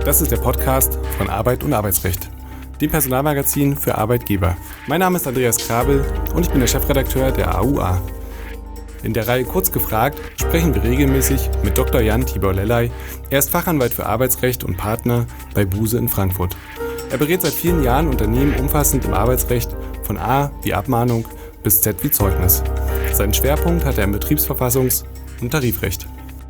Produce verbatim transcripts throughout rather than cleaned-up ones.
Das ist der Podcast von Arbeit und Arbeitsrecht, dem Personalmagazin für Arbeitgeber. Mein Name ist Andreas Krabel und ich bin der Chefredakteur der A U A. In der Reihe Kurz gefragt sprechen wir regelmäßig mit Doktor Jan Tibor Lellay. Er ist Fachanwalt für Arbeitsrecht und Partner bei Buse in Frankfurt. Er berät seit vielen Jahren Unternehmen umfassend im Arbeitsrecht, von A wie Abmahnung bis Z wie Zeugnis. Seinen Schwerpunkt hat er im Betriebsverfassungs- und Tarifrecht.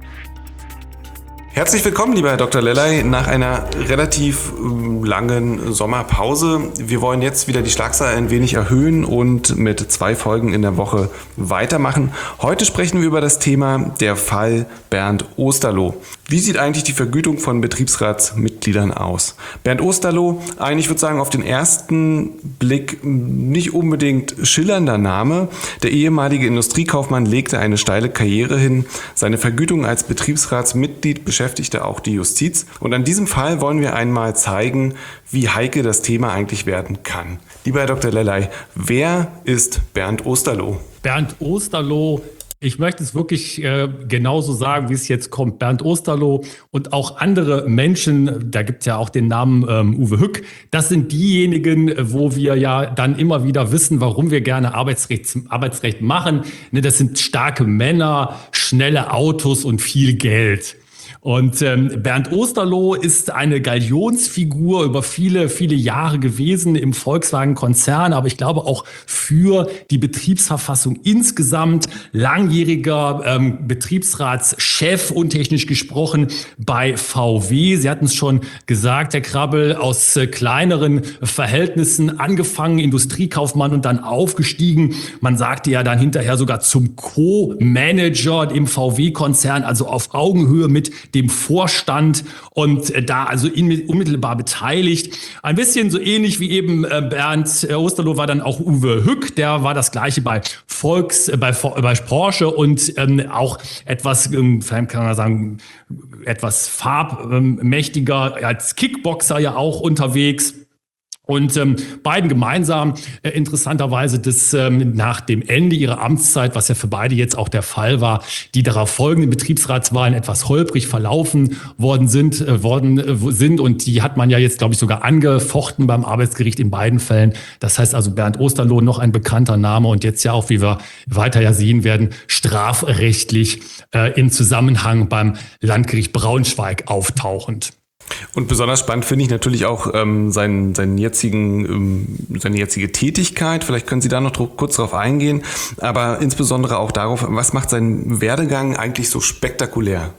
Herzlich willkommen, lieber Herr Doktor Lellay, nach einer relativ langen Sommerpause. Wir wollen jetzt wieder die Schlagzahl ein wenig erhöhen und mit zwei Folgen in der Woche weitermachen. Heute sprechen wir über das Thema der Fall Bernd Osterloh. Wie sieht eigentlich die Vergütung von Betriebsratsmitgliedern aus? Bernd Osterloh, eigentlich würde ich sagen, auf den ersten Blick nicht unbedingt schillernder Name. Der ehemalige Industriekaufmann legte eine steile Karriere hin. Seine Vergütung als Betriebsratsmitglied beschäftigte auch die Justiz. Und an diesem Fall wollen wir einmal zeigen, wie heikel das Thema eigentlich werden kann. Lieber Herr Doktor Lellay, wer ist Bernd Osterloh? Bernd Osterloh, ich möchte es wirklich äh, genauso sagen, wie es jetzt kommt. Bernd Osterloh und auch andere Menschen, da gibt es ja auch den Namen ähm, Uwe Hück, das sind diejenigen, wo wir ja dann immer wieder wissen, warum wir gerne Arbeitsrecht, Arbeitsrecht machen. Ne, das sind starke Männer, schnelle Autos und viel Geld. Und ähm, Bernd Osterloh ist eine Galionsfigur über viele, viele Jahre gewesen im Volkswagen-Konzern, aber ich glaube auch für die Betriebsverfassung insgesamt langjähriger ähm, Betriebsratschef, untechnisch gesprochen, bei V W. Sie hatten es schon gesagt, Herr Krabel, aus äh, kleineren Verhältnissen angefangen, Industriekaufmann und dann aufgestiegen. Man sagte ja dann hinterher sogar zum Co-Manager im V W-Konzern, also auf Augenhöhe mit dem Vorstand und da also unmittelbar beteiligt. Ein bisschen so ähnlich wie eben Bernd Osterloh war dann auch Uwe Hück, der war das gleiche bei Volks, bei, bei Porsche und ähm, auch etwas, ähm, vielleicht kann man sagen, etwas farbmächtiger, als Kickboxer ja auch unterwegs. Und ähm, beiden gemeinsam äh, interessanterweise, dass ähm, nach dem Ende ihrer Amtszeit, was ja für beide jetzt auch der Fall war, die darauf folgenden Betriebsratswahlen etwas holprig verlaufen worden sind, äh, worden äh, sind. Und die hat man ja jetzt, glaube ich, sogar angefochten beim Arbeitsgericht in beiden Fällen. Das heißt also Bernd Osterloh, noch ein bekannter Name und jetzt ja auch, wie wir weiter ja sehen werden, strafrechtlich äh, im Zusammenhang beim Landgericht Braunschweig auftauchend. Und besonders spannend finde ich natürlich auch ähm, seinen, seinen jetzigen, ähm, seine jetzige Tätigkeit. Vielleicht können Sie da noch dr- kurz drauf eingehen, aber insbesondere auch darauf, was macht seinen Werdegang eigentlich so spektakulär?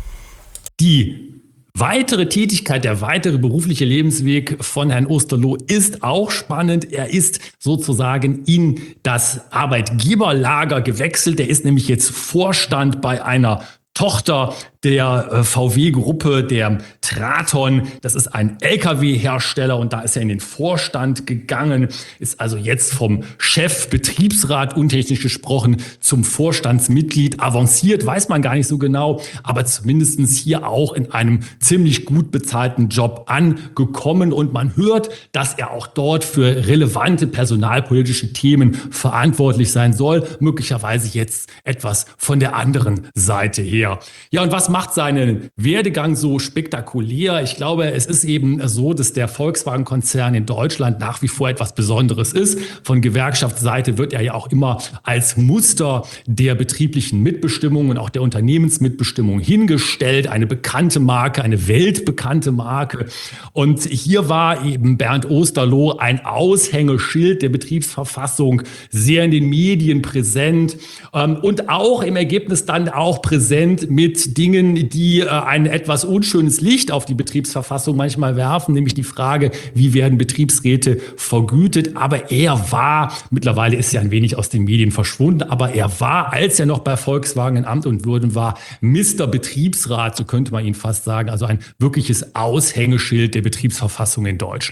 Die weitere Tätigkeit, der weitere berufliche Lebensweg von Herrn Osterloh ist auch spannend. Er ist sozusagen in das Arbeitgeberlager gewechselt. Er ist nämlich jetzt Vorstand bei einer Tochter der äh, V W-Gruppe, der Traton. Das ist ein L K W-Hersteller und da ist er in den Vorstand gegangen, ist also jetzt vom Chef Betriebsrat, untechnisch gesprochen, zum Vorstandsmitglied avanciert, weiß man gar nicht so genau, aber zumindestens hier auch in einem ziemlich gut bezahlten Job angekommen und man hört, dass er auch dort für relevante personalpolitische Themen verantwortlich sein soll, möglicherweise jetzt etwas von der anderen Seite her. Ja, und was macht seinen Werdegang so spektakulär? Ich glaube, es ist eben so, dass der Volkswagen-Konzern in Deutschland nach wie vor etwas Besonderes ist. Von Gewerkschaftsseite wird er ja auch immer als Muster der betrieblichen Mitbestimmung und auch der Unternehmensmitbestimmung hingestellt. Eine bekannte Marke, eine weltbekannte Marke. Und hier war eben Bernd Osterloh ein Aushängeschild der Betriebsverfassung, sehr in den Medien präsent und auch im Ergebnis dann auch präsent mit Dingen, die äh, ein etwas unschönes Licht auf die Betriebsverfassung manchmal werfen, nämlich die Frage, wie werden Betriebsräte vergütet. Aber er war, mittlerweile ist er ein wenig aus den Medien verschwunden, aber er war, als er noch bei Volkswagen in Amt und Würden war, Mister Betriebsrat, so könnte man ihn fast sagen, also ein wirkliches Aushängeschild der Betriebsverfassung in Deutschland.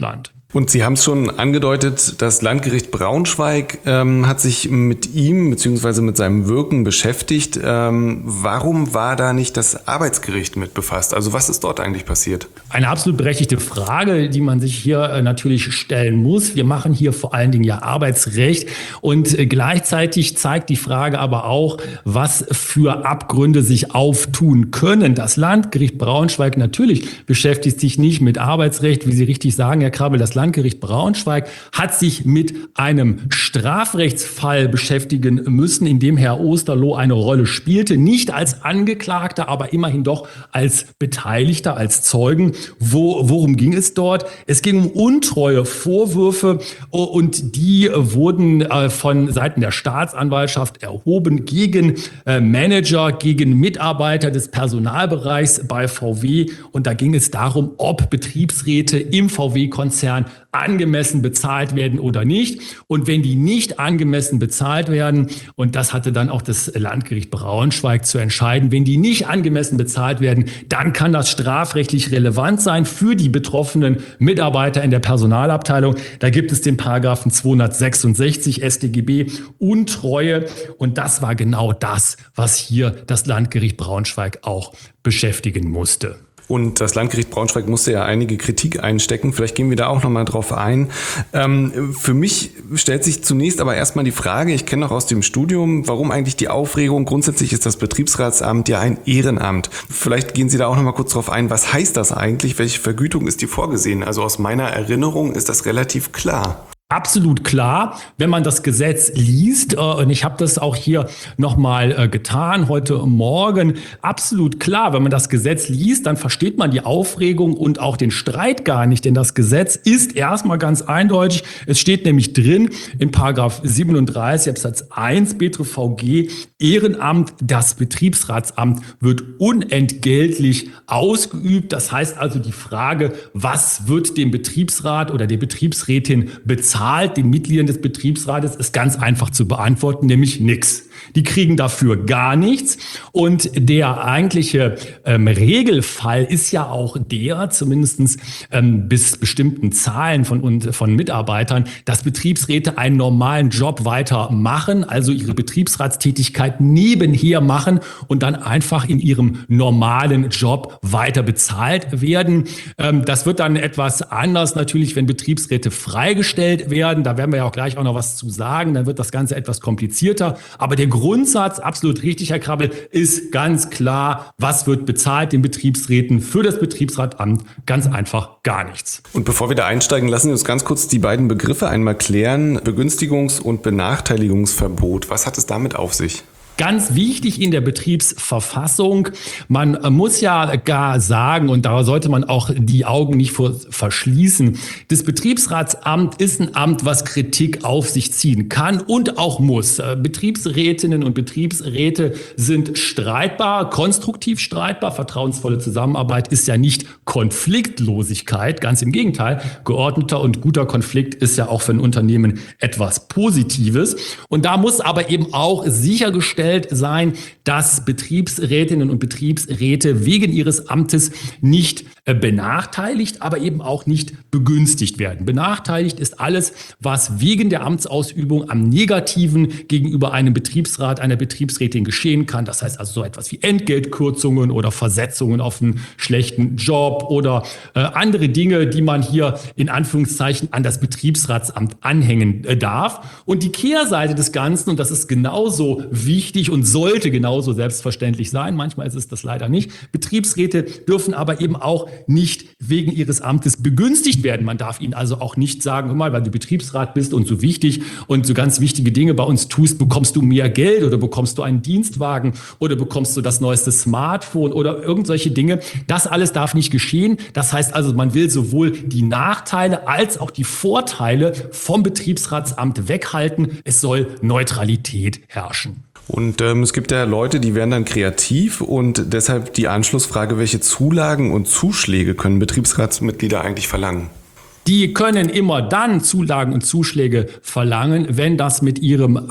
Und Sie haben es schon angedeutet, das Landgericht Braunschweig ähm, hat sich mit ihm bzw. mit seinem Wirken beschäftigt. Ähm, warum war da nicht das Arbeitsgericht mit befasst? Also was ist dort eigentlich passiert? Eine absolut berechtigte Frage, die man sich hier äh, natürlich stellen muss. Wir machen hier vor allen Dingen ja Arbeitsrecht und äh, gleichzeitig zeigt die Frage aber auch, was für Abgründe sich auftun können. Das Landgericht Braunschweig natürlich beschäftigt sich nicht mit Arbeitsrecht, wie Sie richtig sagen, Herr Krabbel. Das Landgericht Braunschweig hat sich mit einem Strafrechtsfall beschäftigen müssen, in dem Herr Osterloh eine Rolle spielte. Nicht als Angeklagter, aber immerhin doch als Beteiligter, als Zeugen. Wo, worum ging es dort? Es ging um untreue Vorwürfe und die wurden von Seiten der Staatsanwaltschaft erhoben gegen Manager, gegen Mitarbeiter des Personalbereichs bei V W. Und da ging es darum, ob Betriebsräte im V W-Konzern angemessen bezahlt werden oder nicht. Und wenn die nicht angemessen bezahlt werden, und das hatte dann auch das Landgericht Braunschweig zu entscheiden, wenn die nicht angemessen bezahlt werden, dann kann das strafrechtlich relevant sein für die betroffenen Mitarbeiter in der Personalabteilung. Da gibt es den Paragraphen zweihundertsechsundsechzig S t G B, Untreue. Und das war genau das, was hier das Landgericht Braunschweig auch beschäftigen musste. Und das Landgericht Braunschweig musste ja einige Kritik einstecken. Vielleicht gehen wir da auch nochmal drauf ein. Ähm, für mich stellt sich zunächst aber erstmal die Frage, ich kenne noch aus dem Studium, warum eigentlich die Aufregung? Grundsätzlich ist das Betriebsratsamt ja ein Ehrenamt. Vielleicht gehen Sie da auch nochmal kurz drauf ein. Was heißt das eigentlich? Welche Vergütung ist die vorgesehen? Also aus meiner Erinnerung ist das relativ klar. Absolut klar, wenn man das Gesetz liest, äh, und ich habe das auch hier nochmal äh, getan heute Morgen, absolut klar, wenn man das Gesetz liest, dann versteht man die Aufregung und auch den Streit gar nicht, denn das Gesetz ist erstmal ganz eindeutig, es steht nämlich drin in Paragraph siebenunddreißig Absatz eins B T R V G, Ehrenamt, das Betriebsratsamt wird unentgeltlich ausgeübt, das heißt also die Frage, was wird dem Betriebsrat oder der Betriebsrätin bezahlt, den Mitgliedern des Betriebsrates, ist ganz einfach zu beantworten, nämlich nichts. Die kriegen dafür gar nichts. Und der eigentliche ähm, Regelfall ist ja auch der, zumindest ähm, bis bestimmten Zahlen von, und, von Mitarbeitern, dass Betriebsräte einen normalen Job weitermachen, also ihre Betriebsratstätigkeit nebenher machen und dann einfach in ihrem normalen Job weiter bezahlt werden. Ähm, das wird dann etwas anders natürlich, wenn Betriebsräte freigestellt werden. Da werden wir ja auch gleich auch noch was zu sagen. Dann wird das Ganze etwas komplizierter. Aber der Grundsatz, absolut richtig, Herr Krabbel, ist ganz klar, was wird bezahlt den Betriebsräten für das Betriebsratamt? Ganz einfach gar nichts. Und bevor wir da einsteigen, lassen Sie uns ganz kurz die beiden Begriffe einmal klären. Begünstigungs- und Benachteiligungsverbot. Was hat es damit auf sich? Ganz wichtig in der Betriebsverfassung, man muss ja gar sagen, und da sollte man auch die Augen nicht vor verschließen, das Betriebsratsamt ist ein Amt, was Kritik auf sich ziehen kann und auch muss. Betriebsrätinnen und Betriebsräte sind streitbar, konstruktiv streitbar. Vertrauensvolle Zusammenarbeit ist ja nicht Konfliktlosigkeit, ganz im Gegenteil. Geordneter und guter Konflikt ist ja auch für ein Unternehmen etwas Positives. Und da muss aber eben auch sichergestellt sein, dass Betriebsrätinnen und Betriebsräte wegen ihres Amtes nicht benachteiligt, aber eben auch nicht begünstigt werden. Benachteiligt ist alles, was wegen der Amtsausübung am Negativen gegenüber einem Betriebsrat, einer Betriebsrätin geschehen kann. Das heißt also so etwas wie Entgeltkürzungen oder Versetzungen auf einen schlechten Job oder äh, andere Dinge, die man hier in Anführungszeichen an das Betriebsratsamt anhängen äh, darf. Und die Kehrseite des Ganzen, und das ist genauso wichtig und sollte genauso selbstverständlich sein, manchmal ist es das leider nicht, Betriebsräte dürfen aber eben auch nicht wegen ihres Amtes begünstigt werden. Man darf ihnen also auch nicht sagen, hör mal, weil du Betriebsrat bist und so wichtig und so ganz wichtige Dinge bei uns tust, bekommst du mehr Geld oder bekommst du einen Dienstwagen oder bekommst du das neueste Smartphone oder irgendwelche Dinge. Das alles darf nicht geschehen. Das heißt also, man will sowohl die Nachteile als auch die Vorteile vom Betriebsratsamt weghalten. Es soll Neutralität herrschen. Und ähm, es gibt ja Leute, die werden dann kreativ und deshalb die Anschlussfrage, welche Zulagen und Zuschläge können Betriebsratsmitglieder eigentlich verlangen? Die können immer dann Zulagen und Zuschläge verlangen, wenn das mit ihrem Ab-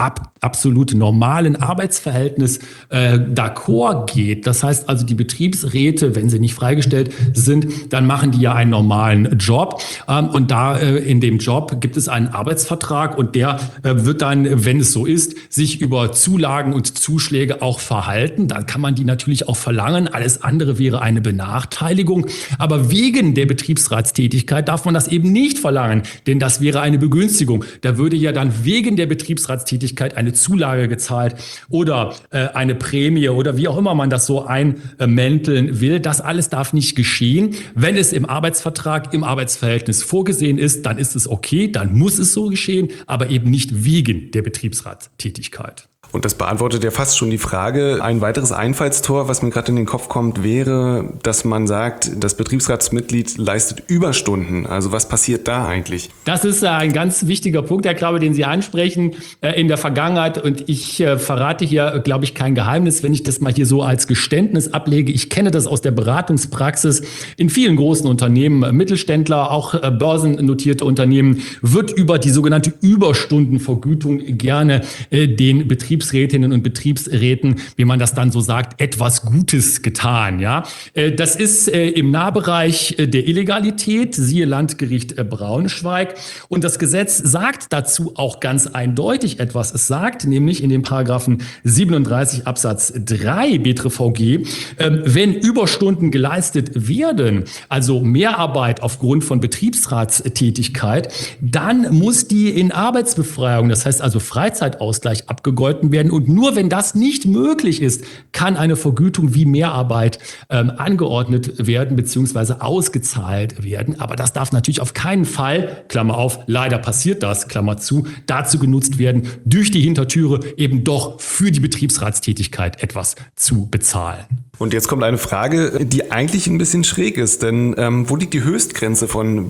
absolut normalen Arbeitsverhältnis äh, d'accord geht. Das heißt also, die Betriebsräte, wenn sie nicht freigestellt sind, dann machen die ja einen normalen Job. Ähm, und da äh, in dem Job gibt es einen Arbeitsvertrag und der äh, wird dann, wenn es so ist, sich über Zulagen und Zuschläge auch verhalten. Dann kann man die natürlich auch verlangen. Alles andere wäre eine Benachteiligung. Aber wegen der Betriebsratstätigkeit darf man das eben nicht verlangen, denn das wäre eine Begünstigung. Da würde ja dann wegen der Betriebsratstätigkeit eine Zulage gezahlt oder äh, eine Prämie oder wie auch immer man das so einmänteln will. Das alles darf nicht geschehen. Wenn es im Arbeitsvertrag, im Arbeitsverhältnis vorgesehen ist, dann ist es okay, dann muss es so geschehen, aber eben nicht wegen der Betriebsratstätigkeit. Und das beantwortet ja fast schon die Frage. Ein weiteres Einfallstor, was mir gerade in den Kopf kommt, wäre, dass man sagt, das Betriebsratsmitglied leistet Überstunden. Also was passiert da eigentlich? Das ist ein ganz wichtiger Punkt, Herr Krabbe, den Sie ansprechen in der Vergangenheit. Und ich verrate hier, glaube ich, kein Geheimnis, wenn ich das mal hier so als Geständnis ablege. Ich kenne das aus der Beratungspraxis in vielen großen Unternehmen, Mittelständler, auch börsennotierte Unternehmen, wird über die sogenannte Überstundenvergütung gerne den Betriebsrätinnen und Betriebsräten, wie man das dann so sagt, etwas Gutes getan. Ja, das ist im Nahbereich der Illegalität, siehe Landgericht Braunschweig. Und das Gesetz sagt dazu auch ganz eindeutig etwas. Es sagt nämlich in dem Paragraphen siebenunddreißig Absatz drei B T R V G, wenn Überstunden geleistet werden, also Mehrarbeit aufgrund von Betriebsratstätigkeit, dann muss die in Arbeitsbefreiung, das heißt also Freizeitausgleich, abgegolten werden. Und nur wenn das nicht möglich ist, kann eine Vergütung wie Mehrarbeit ähm, angeordnet werden bzw. ausgezahlt werden. Aber das darf natürlich auf keinen Fall, Klammer auf, leider passiert das, Klammer zu, dazu genutzt werden, durch die Hintertüre eben doch für die Betriebsratstätigkeit etwas zu bezahlen. Und jetzt kommt eine Frage, die eigentlich ein bisschen schräg ist, denn ähm, wo liegt die Höchstgrenze von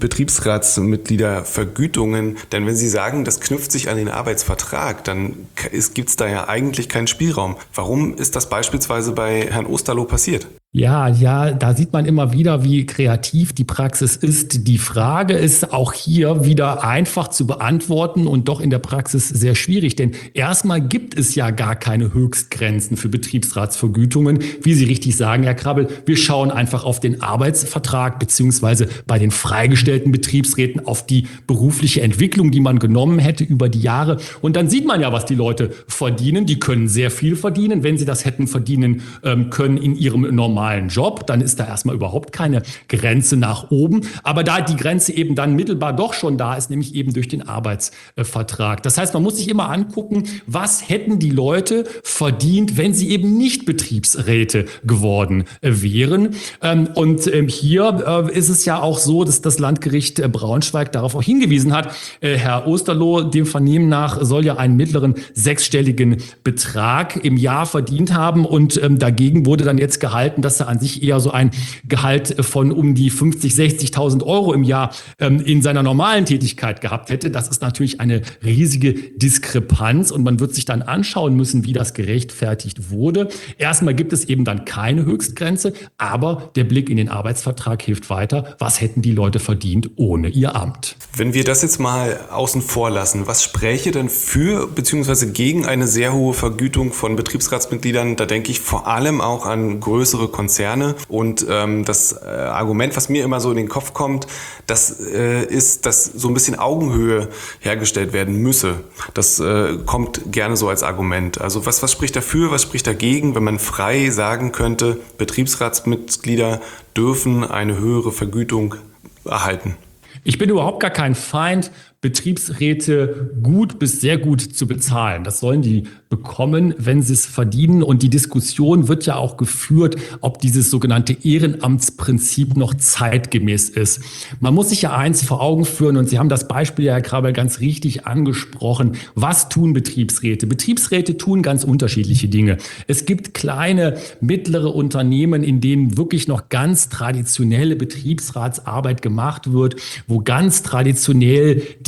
Betriebsratsmitgliedervergütungen? Denn wenn Sie sagen, das knüpft sich an den Arbeitsvertrag, dann gibt es da ja eigentlich keinen Spielraum. Warum ist das beispielsweise bei Herrn Osterloh passiert? Ja, ja, da sieht man immer wieder, wie kreativ die Praxis ist. Die Frage ist auch hier wieder einfach zu beantworten und doch in der Praxis sehr schwierig, denn erstmal gibt es ja gar keine Höchstgrenzen für Betriebsratsvergütungen. Wie Sie richtig sagen, Herr Krabbel, wir schauen einfach auf den Arbeitsvertrag beziehungsweise bei den freigestellten Betriebsräten auf die berufliche Entwicklung, die man genommen hätte über die Jahre. Und dann sieht man ja, was die Leute verdienen. Die können sehr viel verdienen, wenn sie das hätten verdienen ähm, können in ihrem normalen Job, dann ist da erstmal überhaupt keine Grenze nach oben. Aber da die Grenze eben dann mittelbar doch schon da ist, nämlich eben durch den Arbeitsvertrag. Das heißt, man muss sich immer angucken, was hätten die Leute verdient, wenn sie eben nicht Betriebsräte geworden wären. Und hier ist es ja auch so, dass das Landgericht Braunschweig darauf auch hingewiesen hat, Herr Osterloh, dem Vernehmen nach soll ja einen mittleren sechsstelligen Betrag im Jahr verdient haben und dagegen wurde dann jetzt gehalten, dass er an sich eher so ein Gehalt von um die fünfzig, sechzigtausend Euro im Jahr ähm, in seiner normalen Tätigkeit gehabt hätte. Das ist natürlich eine riesige Diskrepanz und man wird sich dann anschauen müssen, wie das gerechtfertigt wurde. Erstmal gibt es eben dann keine Höchstgrenze, aber der Blick in den Arbeitsvertrag hilft weiter. Was hätten die Leute verdient ohne ihr Amt? Wenn wir das jetzt mal außen vor lassen, was spräche denn für bzw. gegen eine sehr hohe Vergütung von Betriebsratsmitgliedern? Da denke ich vor allem auch an größere Konzerne. Und ähm, das äh, Argument, was mir immer so in den Kopf kommt, das äh, ist, dass so ein bisschen Augenhöhe hergestellt werden müsse. Das äh, kommt gerne so als Argument. Also was, was spricht dafür, was spricht dagegen, wenn man frei sagen könnte, Betriebsratsmitglieder dürfen eine höhere Vergütung erhalten? Ich bin überhaupt gar kein Feind, Betriebsräte gut bis sehr gut zu bezahlen. Das sollen die bekommen, wenn sie es verdienen. Und die Diskussion wird ja auch geführt, ob dieses sogenannte Ehrenamtsprinzip noch zeitgemäß ist. Man muss sich ja eins vor Augen führen, und Sie haben das Beispiel ja, Herr Krabel, ganz richtig angesprochen. Was tun Betriebsräte? Betriebsräte tun ganz unterschiedliche Dinge. Es gibt kleine, mittlere Unternehmen, in denen wirklich noch ganz traditionelle Betriebsratsarbeit gemacht wird, wo ganz traditionell die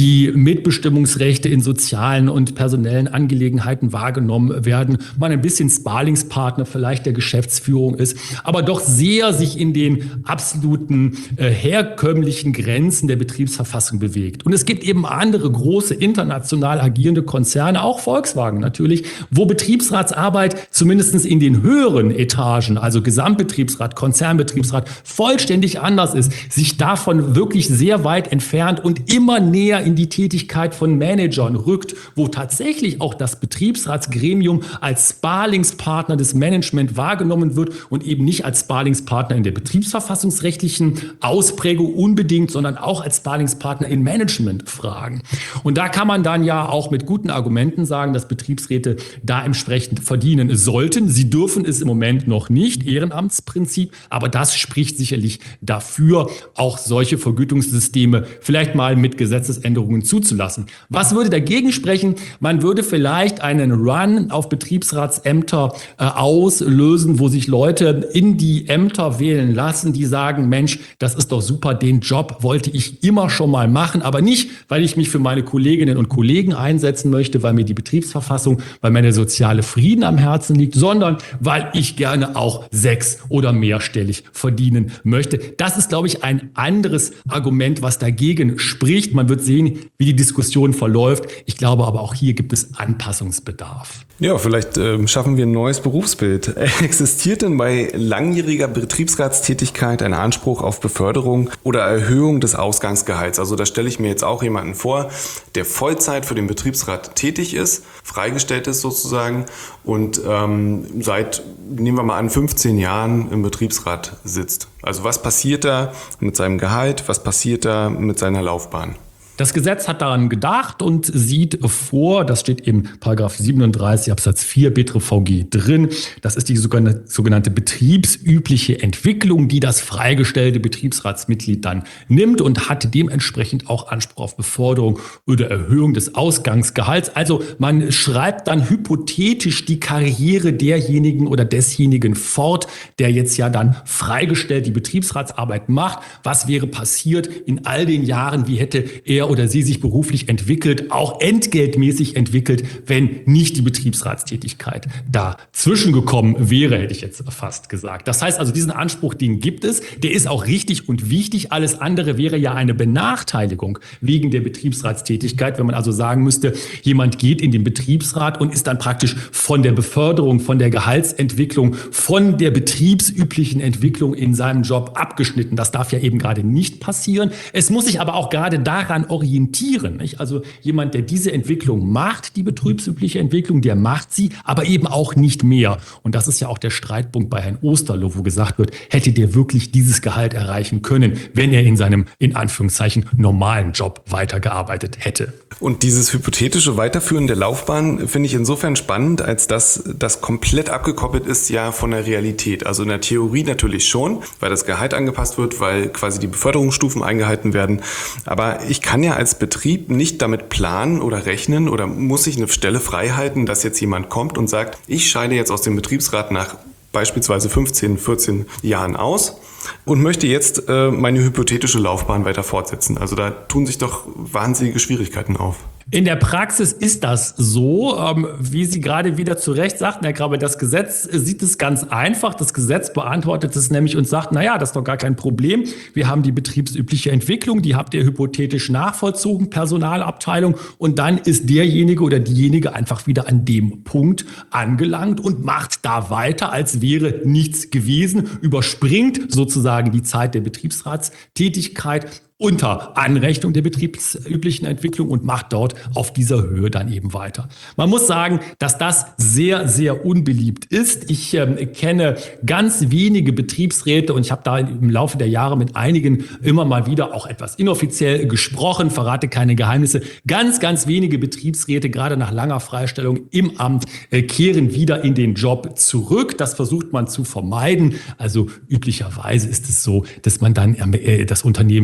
die Mitbestimmungsrechte in sozialen und personellen Angelegenheiten wahrgenommen werden, man ein bisschen Sparlingspartner vielleicht der Geschäftsführung ist, aber doch sehr sich in den absoluten äh, herkömmlichen Grenzen der Betriebsverfassung bewegt. Und es gibt eben andere große international agierende Konzerne, auch Volkswagen natürlich, wo Betriebsratsarbeit zumindest in den höheren Etagen, also Gesamtbetriebsrat, Konzernbetriebsrat, vollständig anders ist, sich davon wirklich sehr weit entfernt und immer näher in die Tätigkeit von Managern rückt, wo tatsächlich auch das Betriebsratsgremium als Sparlingspartner des Management wahrgenommen wird und eben nicht als Sparlingspartner in der betriebsverfassungsrechtlichen Ausprägung unbedingt, sondern auch als Sparlingspartner in Managementfragen. Und da kann man dann ja auch mit guten Argumenten sagen, dass Betriebsräte da entsprechend verdienen sollten. Sie dürfen es im Moment noch nicht, Ehrenamtsprinzip, aber das spricht sicherlich dafür, auch solche Vergütungssysteme vielleicht mal mit Gesetzesänderungen zuzulassen. Was würde dagegen sprechen? Man würde vielleicht einen Run auf Betriebsratsämter äh, auslösen, wo sich Leute in die Ämter wählen lassen, die sagen, Mensch, das ist doch super, den Job wollte ich immer schon mal machen, aber nicht, weil ich mich für meine Kolleginnen und Kollegen einsetzen möchte, weil mir die Betriebsverfassung, weil mir der soziale Frieden am Herzen liegt, sondern weil ich gerne auch sechs- oder mehrstellig verdienen möchte. Das ist, glaube ich, ein anderes Argument, was dagegen spricht. Man wird sehen, wie die Diskussion verläuft. Ich glaube aber auch hier gibt es Anpassungsbedarf. Ja, vielleicht äh, schaffen wir ein neues Berufsbild. Existiert denn bei langjähriger Betriebsratstätigkeit ein Anspruch auf Beförderung oder Erhöhung des Ausgangsgehalts? Also da stelle ich mir jetzt auch jemanden vor, der Vollzeit für den Betriebsrat tätig ist, freigestellt ist sozusagen und ähm, seit, nehmen wir mal an, fünfzehn Jahren im Betriebsrat sitzt. Also was passiert da mit seinem Gehalt? Was passiert da mit seiner Laufbahn? Das Gesetz hat daran gedacht und sieht vor, das steht im Paragraph siebenunddreißig Absatz vier B T R V G drin, das ist die sogenannte betriebsübliche Entwicklung, die das freigestellte Betriebsratsmitglied dann nimmt und hat dementsprechend auch Anspruch auf Beförderung oder Erhöhung des Ausgangsgehalts. Also man schreibt dann hypothetisch die Karriere derjenigen oder desjenigen fort, der jetzt ja dann freigestellt die Betriebsratsarbeit macht. Was wäre passiert in all den Jahren? Wie hätte er oder sie sich beruflich entwickelt, auch entgeltmäßig entwickelt, wenn nicht die Betriebsratstätigkeit dazwischen gekommen wäre, hätte ich jetzt fast gesagt. Das heißt also, diesen Anspruch, den gibt es, der ist auch richtig und wichtig. Alles andere wäre ja eine Benachteiligung wegen der Betriebsratstätigkeit, wenn man also sagen müsste, jemand geht in den Betriebsrat und ist dann praktisch von der Beförderung, von der Gehaltsentwicklung, von der betriebsüblichen Entwicklung in seinem Job abgeschnitten. Das darf ja eben gerade nicht passieren. Es muss sich aber auch gerade daran orientieren. Nicht? Also jemand, der diese Entwicklung macht, die betriebsübliche Entwicklung, der macht sie, aber eben auch nicht mehr. Und das ist ja auch der Streitpunkt bei Herrn Osterloh, wo gesagt wird, hätte der wirklich dieses Gehalt erreichen können, wenn er in seinem, in Anführungszeichen, normalen Job weitergearbeitet hätte. Und dieses hypothetische Weiterführen der Laufbahn finde ich insofern spannend, als dass das komplett abgekoppelt ist ja von der Realität. Also in der Theorie natürlich schon, weil das Gehalt angepasst wird, weil quasi die Beförderungsstufen eingehalten werden. Aber ich kann ja als Betrieb nicht damit planen oder rechnen oder muss ich eine Stelle frei halten, dass jetzt jemand kommt und sagt, ich scheide jetzt aus dem Betriebsrat nach beispielsweise fünfzehn, vierzehn Jahren aus und möchte jetzt äh, meine hypothetische Laufbahn weiter fortsetzen. Also da tun sich doch wahnsinnige Schwierigkeiten auf. In der Praxis ist das so, ähm, wie Sie gerade wieder zu Recht sagten, Herr Krabbe, das Gesetz sieht es ganz einfach. Das Gesetz beantwortet es nämlich und sagt, naja, das ist doch gar kein Problem. Wir haben die betriebsübliche Entwicklung, die habt ihr hypothetisch nachvollzogen, Personalabteilung. Und dann ist derjenige oder diejenige einfach wieder an dem Punkt angelangt und macht da weiter, als wäre nichts gewesen, überspringt sozusagen die Zeit der Betriebsratstätigkeit unter Anrechnung der betriebsüblichen Entwicklung und macht dort auf dieser Höhe dann eben weiter. Man muss sagen, dass das sehr, sehr unbeliebt ist. Ich ähm, kenne ganz wenige Betriebsräte und ich habe da im Laufe der Jahre mit einigen immer mal wieder auch etwas inoffiziell gesprochen, verrate keine Geheimnisse. Ganz, ganz wenige Betriebsräte, gerade nach langer Freistellung im Amt, äh, kehren wieder in den Job zurück. Das versucht man zu vermeiden. Also üblicherweise ist es so, dass man dann äh, das Unternehmen vielleicht durch die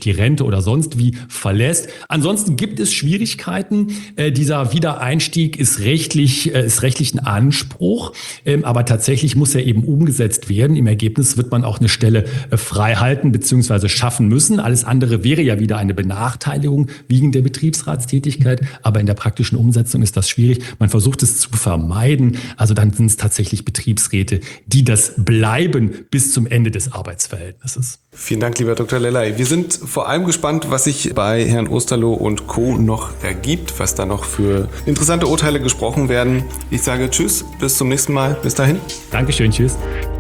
die Rente oder sonst wie verlässt. Ansonsten gibt es Schwierigkeiten. Äh, dieser Wiedereinstieg ist rechtlich, äh, ist rechtlich ein Anspruch, ähm, aber tatsächlich muss er eben umgesetzt werden. Im Ergebnis wird man auch eine Stelle äh, frei halten bzw. schaffen müssen. Alles andere wäre ja wieder eine Benachteiligung wegen der Betriebsratstätigkeit, aber in der praktischen Umsetzung ist das schwierig. Man versucht es zu vermeiden. Also dann sind es tatsächlich Betriebsräte, die das bleiben bis zum Ende des Arbeitsverhältnisses. Vielen Dank, lieber Doktor Lellay. Wir sind vor allem gespannt, was sich bei Herrn Osterloh und Co. noch ergibt, was da noch für interessante Urteile gesprochen werden. Ich sage Tschüss, bis zum nächsten Mal. Bis dahin. Dankeschön, tschüss.